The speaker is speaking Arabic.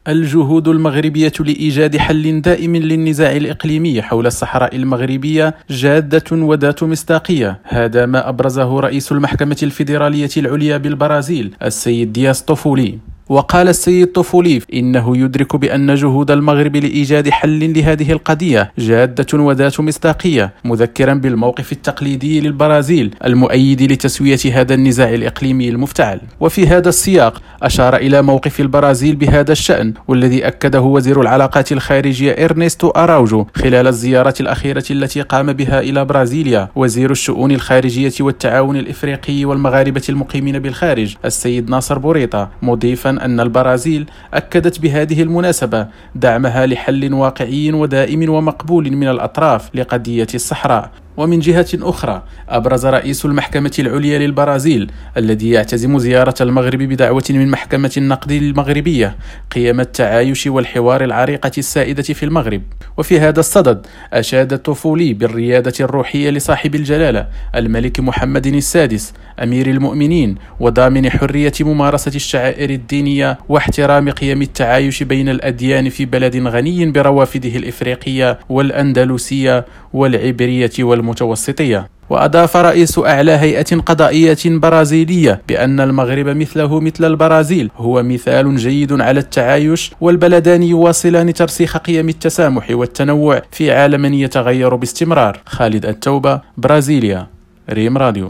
الجهود المغربية لإيجاد حل دائم للنزاع الإقليمي حول الصحراء المغربية جادة وذات مصداقية. هذا ما أبرزه رئيس المحكمة الفيدرالية العليا بالبرازيل السيد دياس طوفولي. وقال السيد طوفولي إنه يدرك بأن جهود المغرب لإيجاد حل لهذه القضية جادة وذات مصداقية، مذكرا بالموقف التقليدي للبرازيل المؤيد لتسوية هذا النزاع الإقليمي المفتعل. وفي هذا السياق أشار إلى موقف البرازيل بهذا الشأن، والذي أكده وزير العلاقات الخارجية إرنستو أراوجو خلال الزيارة الأخيرة التي قام بها إلى برازيليا وزير الشؤون الخارجية والتعاون الإفريقي والمغاربة المقيمين بالخارج السيد ناصر بوريطة، مضيفا أن البرازيل أكدت بهذه المناسبة دعمها لحل واقعي ودائم ومقبول من الأطراف لقضية الصحراء. ومن جهة أخرى أبرز رئيس المحكمة العليا للبرازيل الذي يعتزم زيارة المغرب بدعوة من محكمة النقد المغربية قيم التعايش والحوار العريقة السائدة في المغرب. وفي هذا الصدد أشاد طوفولي بالريادة الروحية لصاحب الجلالة الملك محمد السادس أمير المؤمنين وضامن حرية ممارسة الشعائر الدينية واحترام قيم التعايش بين الأديان في بلد غني بروافده الإفريقية والأندلسية والعبرية والمتوسطية. وأضاف رئيس أعلى هيئة قضائية برازيلية بأن المغرب مثله مثل البرازيل هو مثال جيد على التعايش، والبلدان يواصلان ترسيخ قيم التسامح والتنوع في عالم يتغير باستمرار. خالد التوبة، برازيليا، ريم راديو.